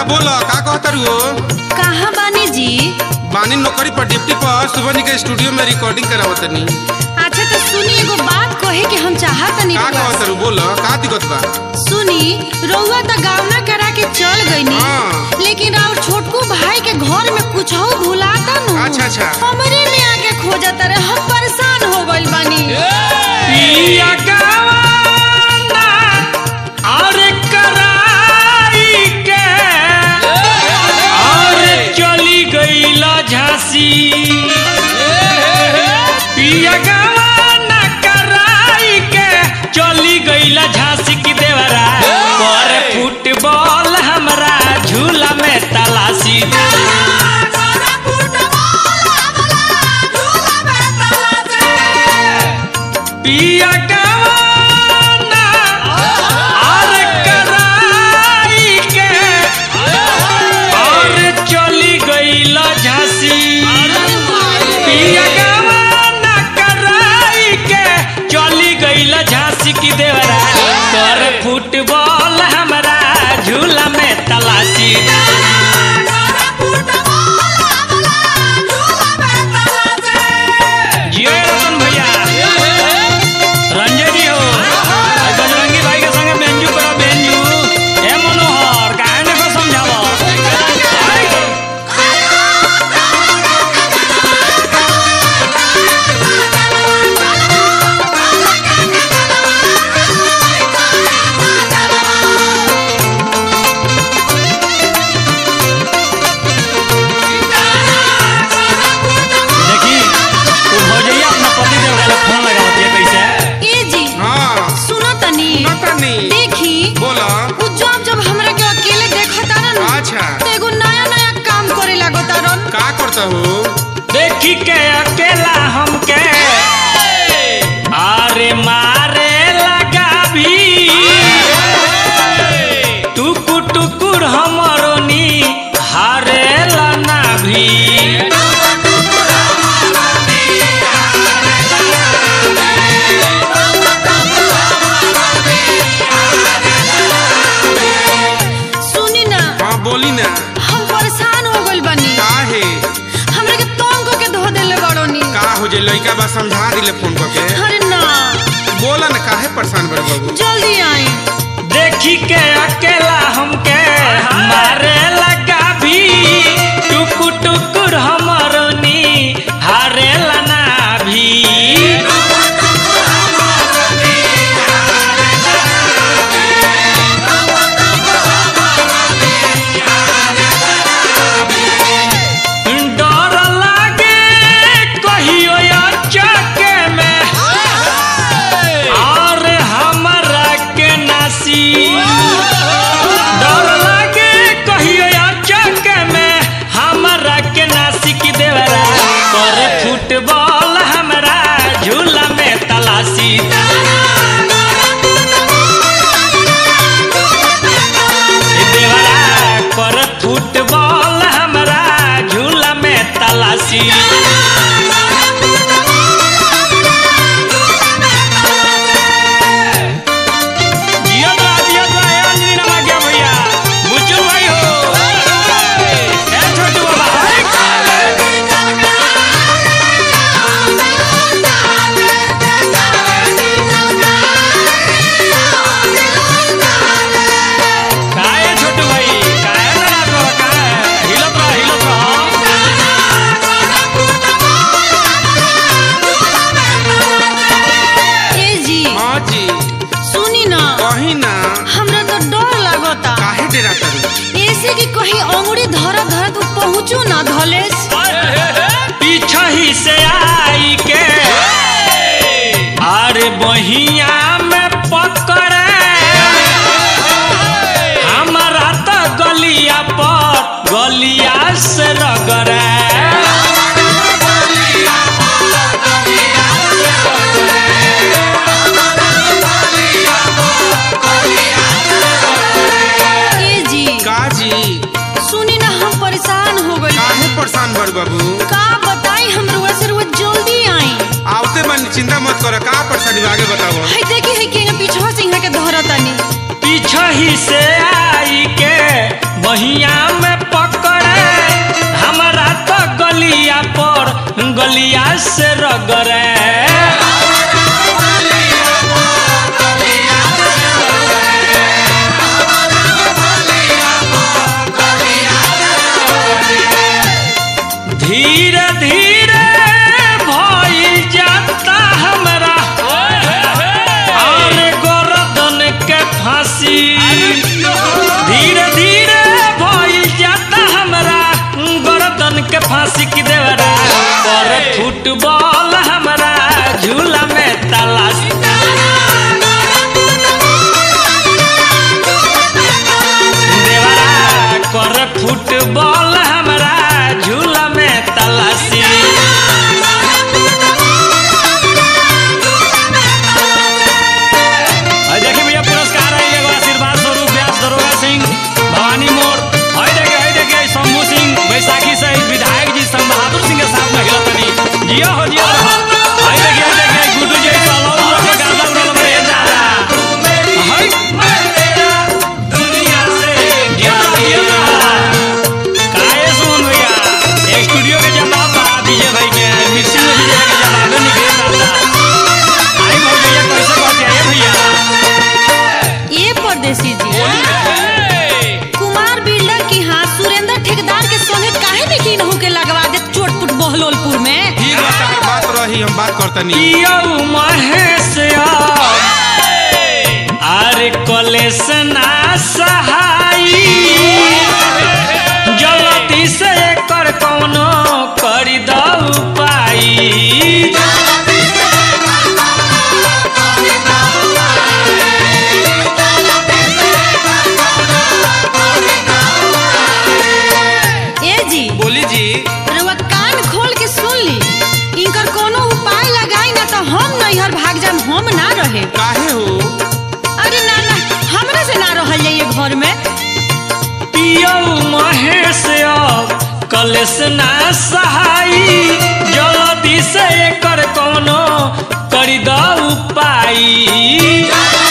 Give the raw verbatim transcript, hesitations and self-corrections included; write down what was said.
बोला का कहतर हो? कहाँ बानी जी? बानी नौकरी पर ड्यूटी पर सुबह के स्टूडियो में रिकॉर्डिंग करावतनी। अच्छा तो सुनी एगो बात कहे के हम चाहतनी। का कहतर हो? बोला का दिक्कत बा? सुनी रउआ तो गावना करा के चल गईनी, हाँ। लेकिन और छोटकू भाई के घर में कुछ हो भुलाता नु। अच्छा अच्छा। हमरे में आके खोजत रहे, हम परेशान हो गइल बानी। पिया गावाना और कराई के और चली गईला झांसी। पिया गावाना कराई के चली गईला झांसी की देवरा पर फुटबॉल हमरा झूला में तलाशी। पिया गावाना और कराई के और चली गईला झांसी। पिया गावाना कराई के चली गईला झांसी की देवरा कर फुटबॉल हमरा झूला में तलाशी। जियो रतन भैया रंजय जी हो बजरंगी भाई के संगे बेंजू करो बेंजू ए मनोहर काहे को समझावो। देखी तू भौजैया अपना पति देव का फोन लगावत है कैसे। ए जी हाँ सुनो तनी, नतनी देखी बोला। उ जब जब हमरा के अकेले देखता रन, अच्छा तो एगो नया नया काम करे लागता रन। का करता हो? देखी के अकेला हमके अरे मारे लगा भी टुकुर टुकुर हमरो नी हारे लना भी। सुनी ना, हाँ बोली ना। हम परेशान हो गइल बानी। का है? हमरा के तंग के धो देले बाड़ोनी। का हो जे लइका बा समझा दिले फोन करके। अरे ना बोला ना काहे परेशान बड़े बाबू? जल्दी आई। देखी के अकेला हमके मारे लगा भी टुकुर टुकुर हमरो नी हारे लना भी। डर लागे कहियो चके में और हमरा के नासी। डर लागे कहियो चके में हमरा के नासी की देवरा कर फुटबॉल हमरा झूला में तलाशी। देवरा कर फुटबॉल हमरा झूला में तलाशी। जियो तो जियो तो ए अंजनी नमा गया भैया बुच्चू भाई हो ए छोटू बाबा काहे छोटू भाई काहे ना तो काहे हिलत रह हिलत रह। ए जी हाँ जी सुनी ना, कही ना। हमरा तो डर लागता। काहे डेरा करू? ऐसे कि कहीं अंगुरी धरा धरा तू पहुँचू ना धलेस। पीछा ही से आई के अरे बहिया में पकड़े हमारा तो गलिया पर गलिया से रगड़े। ए जी का जी सुनी ना, हम परेशान हो गइल। काहे परेशान बड़ बाबू? का बताई, हम रुआ से रुआ जल्दी आई। आवते मन चिंता मत कर। का परेशानी बा आगे बताओ। है देखी है कि पीछवा से यहाँ के धरतानी। पीछा ही से आई के बहिया में पकड़े हमारा तो गलिया पर गलिया से रगड़े धीरे धीरे भइल जाता हमरा और गर्दन के फांसी धीरे धीरे भइल जाता हमरा गर्दन के फांसी की देवरा पर फुटबॉल हमरा झूला में तलाश देवरा कर फुटबॉल हमरा झूला में तलाशी देखिए भैया पुरस्कार है एगो आशीर्वाद स्वरूप व्यास दरोगा सिंह भवानी मोड़ हई देखे हई देखे शंभू सिंह बैसाखी सहित विधायक जी संग बहादुर सिंह के साथ में हिलतनी जिया हो जिया हई देखे हई देखे गुड्डू जी सलाम लोग के गाना उड़ल में जाला हई दुनिया से गया गया काहे सुन भैया एक स्टूडियो के जवाब बता दीजिए भाई के मिक्सिंग में दीजिए के जवाब निकले आता आई भैया कैसे बात है भैया ये परदेसी जी कुमार बिल्डर की हाँ सुरेंद्र ठेकेदार के संगे काहे में की नहु के लगवा दे चोटपुट बहलोलपुर में ठीक बा तहर बात रही हम बात करतनी यौ महेश आरे कलेश ना सहाई जल्दी से कर कौनो करी दऊ पाई ए जी बोली जी रउआ कान खोल के सुन ली इनकर कोनो उपाय लगाई ना तो हम नैहर भाग जाम हम ना रहे काहे हो अरे ना ना हमरा से ना रहल जाइए घर में पियौ महेश कलेश ना सहाई जल्दी से कर कौनो करी दऊ पाई